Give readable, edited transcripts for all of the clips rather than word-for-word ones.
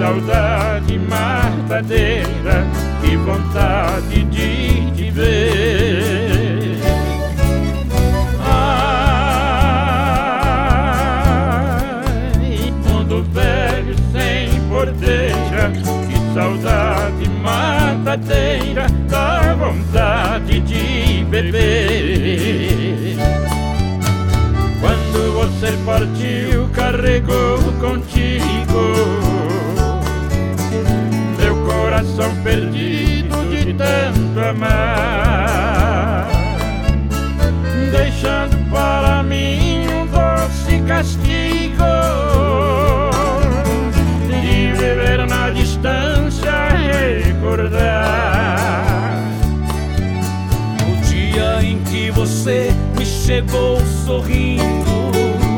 saudade matadeira, que vontade de te ver. Ai, mundo velho sem porteira, que saudade matadeira, dá vontade de beber. Quando você partiu, carregou contigo meu coração perdido de tanto amar, deixando para mim um doce castigo de viver na distância e recordar o dia em que você me chegou sorrindo,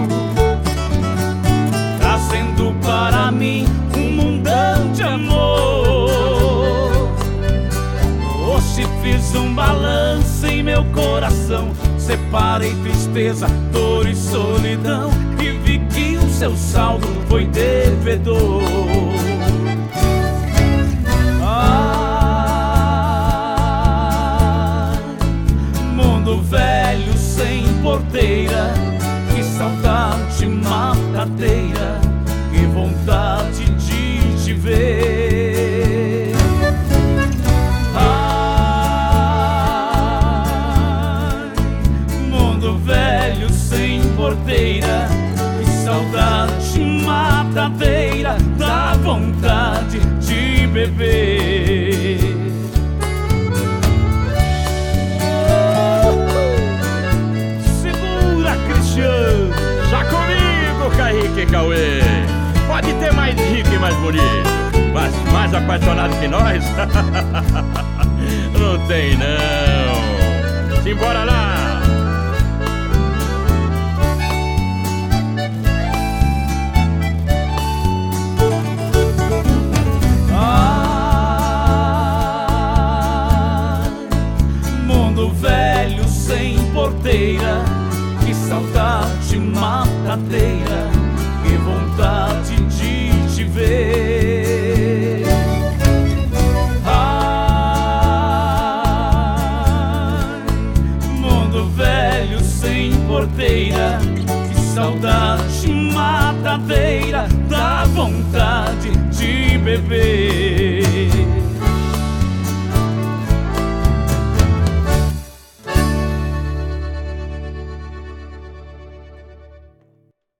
trazendo para mim um mundão de amor. Hoje fiz um balanço em meu coração, separei tristeza, dor e solidão, e vi que o seu saldo foi devedor. Mundo velho sem porteira, que saudade matadeira, que vontade de te ver. Ai, mundo velho sem porteira, que saudade matadeira, dá vontade de beber. Já comigo, Kaique e Cauê. Pode ter mais rico e mais bonito, mas mais apaixonado que nós não tem não. Simbora lá. Mundo velho sem porteira, que saudade matadeira, que vontade de te ver. Ai, mundo velho sem porteira, que saudade matadeira, dá vontade de beber.